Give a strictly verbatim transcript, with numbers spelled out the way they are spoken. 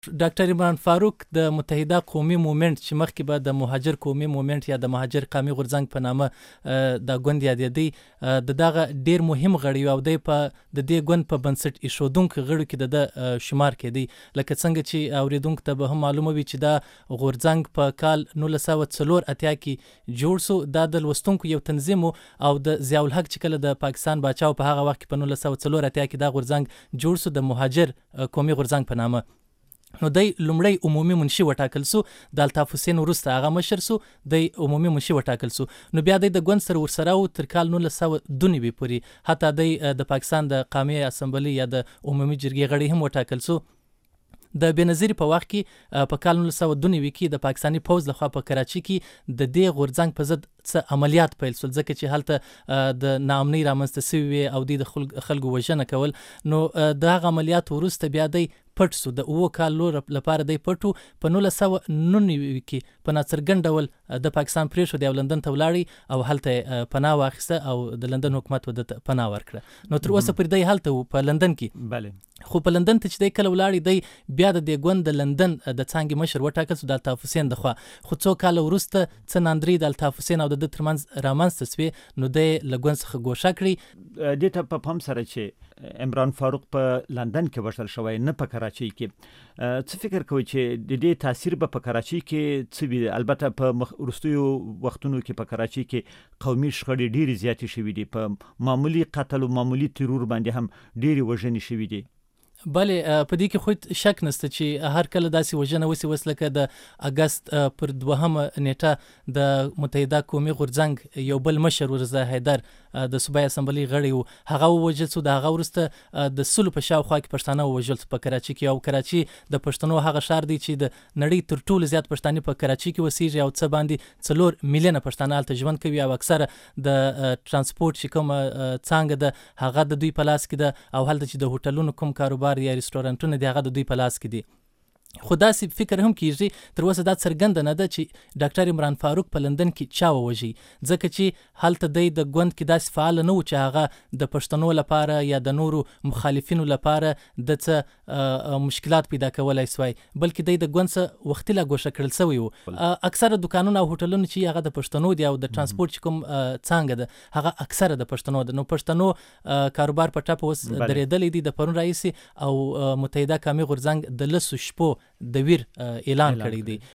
ډاکټر عمران فاروق د متحده قومي مومنت چې مخکې به د مهاجر قومي مومنت یا د مهاجر قومي غورځنګ په نامه د ګوند یادېدی، د دغه ډیر مهم غړی او دی په د دې ګوند په بنسټ ایښودونکو غړو کې د شمار کېدی. لکه څنګه چې اوریدونکو ته به هم معلومه وي چې دا غورځنګ په کال نولس سوه څلور اتیا کې جوړ سو. دا د لوستونکو یو تنظیم او د ضیاء الحق چې کله د پاکستان باچا په هغه وخت کې په نولس سوه څلور اتیا کې دا غورځنګ جوړ سو د مهاجر قومي غورځنګ په نامه. نو دی لومړی عمومي منشي وټاکل سو، د الطاف حسین وروسته هغه مشر سو، دی عمومي منشي وټاکل سو. نو بیا دی د ګوند سره ورسره و تر کال نولس سوه دوه نوي پورې، حتی دی د پاکستان د قومي اسمبلی یا د عمومي جرګې غړی هم وټاکل سو. د بېنظیري په وخت کې په کال نولس سوه دوه نوي کې د پاکستاني پوځ لخوا په کراچي کې د دې غورځنګ په ضد څه عملیات پیل سول، ځکه چې هلته د ناامنۍ رامنځته سوي وې او دوی د خلکو وژنه کول. نو د هغه عملیاتو وروسته بیا دی پټ سو، د اووه کالو لپاره دی پټ و. په نولس سوه نهه نوي کې په ناڅرګند ډول د پاکستان پرېښود او لندن ته ولاړی او هلته پناه واخیسته او د لندن حکومت ورته پناه ورکړه. نو تر اوسه پورې دی هلته و په لندن کې. بله، خو په لندن ته چې دی کله ولاړی دی بیا د دې ګوند د لندن د څانګې مشر وټاکل سو د الطاف حسین دخوا. خو څو کاله وروسته څه ناندرۍ د الطاف حسین او د ده ترمنځ رامنځته سوې، نو دی له ګوند څخه ګوښه کړي. دې ته په پام سره چې عمران فاروق په لندن کې وژل شوی، نه په کراچۍ کې، څه فکر کوي چې د دې تاثیر به په کراچۍ کې څه وي؟ البته په وروستیو وختونو کې په کراچۍ کې قومي شخړې ډېرې زیاتې شوي دي، په معمولی قتل او معمولی ترور باندې هم ډېرې وژنې شوي دي. بله، په دې کې خو شک نشته چې هر کله داسې وژنه وسي، وس لکه د اګست پر دوهمه نیټه د متحده قومي غورځنګ یو بل مشر ورزه حیدر د صوبایي اسمبلی غړی و، هغه ووژل سو. د هغه وروسته د سلو په شاوخوا کې پښتانه ووژل سو په کراچۍ کې. او کراچۍ د پښتنو هغه ښار دی چې د نړۍ تر ټولو زیات پښتانه په کراچۍ کې اوسېږي او څه باندې څلور میلیونه پښتانه هلته ژوند کوي او اکثره د ترانسپورت چې کومه څانګه ده هغه د دوی په لاس کې ده، او هلته چې د هوټلونو کوم کاروبار یا ریسټورانټونه دی هغه د دوی په لاس کې دي. خو داسې فکر هم کیږي تر اوسه دا څرګنده نه ده چې ډاکټر عمران فاروق په لندن کې چا ووژي، ځکه چې هلته دی د ګوند کې داسې فعال نه و چې هغه د پښتنو لپاره یا د نورو مخالفینو لپاره د څه مشکلات پیدا کولای سوای، بلکې دی د ګوند څخه وختي لا ګوښه کړل سوی و. اکثره دکانونه او هوټلونه چې هغه د پښتنو دي او د ترانسپورت چې کوم څانګه ده هغه اکثره د پښتنو ده. نو پښتنو کاروبار په ټاپه اوس درېدلی دی. د پرون راهیسې او متحده قومي غورځنګ د لسو شپو د ویر اعلان کړی دی.